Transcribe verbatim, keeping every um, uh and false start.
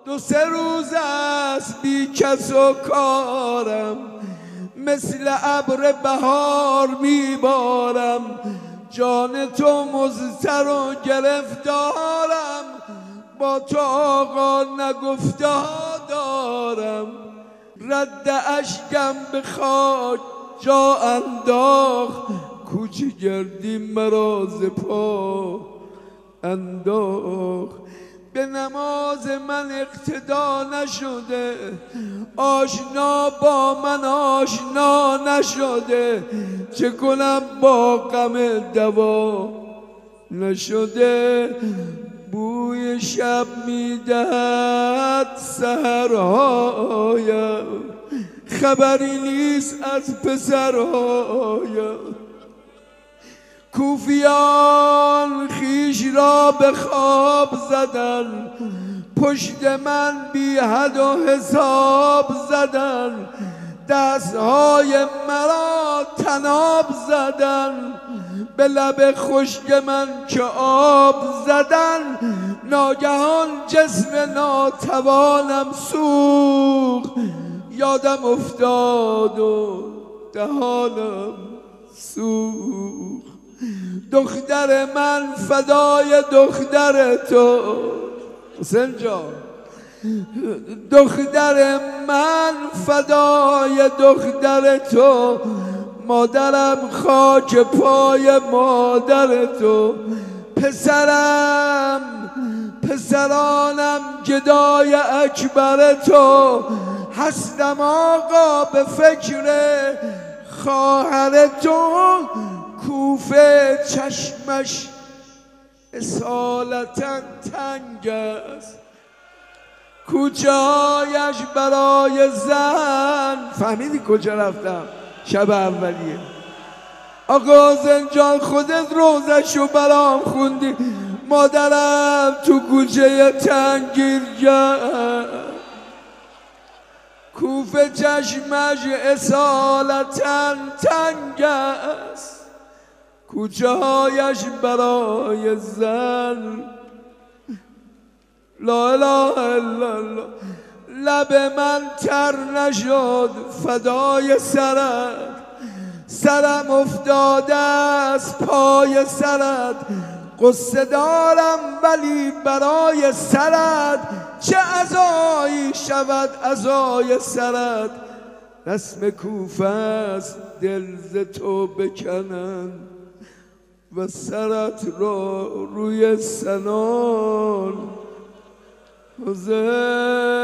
دو سه روز است بی کس و کارم، مثل ابر بهار میبارم، جان تو مضطر و گرفتارم، با تو آقا نگفته ها دارم. رد اشکم به خاک جا انداخت، کوچه گردی مرا ز پا انداخت. به نماز من اقتدا نشده، آشنا با من آشنا نشده، چه کنم با غم دوا نشده. بوی شب میدهد سحرهایم، خبری نیست از پسرهایم. کوفیان خیش را به خواب زدن، پشت من بی حد و حساب زدن، دستهای مرا تناب زدن، به لب خشک من که آب زدن. ناگهان جسم ناتوانم سوخت، یادم افتاد و دهانم سوخت. دختر من فدای دختر تو حسین جان، دختر من فدای دختر تو، مادرم خاک پای مادر تو. پسرم پسرانم گدای اکبر تو، هستم آقا به فکر خواهر تو. کوفه چشمش اصالتا تنگ است، کوچه هایش برای زن. فهمیدی کجا رفتم شب اولیه؟ آقا زنجان خودت روزشو برام خوندی، مادرم تو کوچه تنگیر کرد. کوفه چشمش اصالتا تنگ است، کوچه هایش برای زن. لا اله الا الله. لب من تر نشد فدای سرت، سرم افتاده از پای سرت. قصه دارم ولی برای سرت، چه عزایی شود عزای سرت. رسم کوفه است دل ز تو بکنن، و سرت را روی سنان حسین.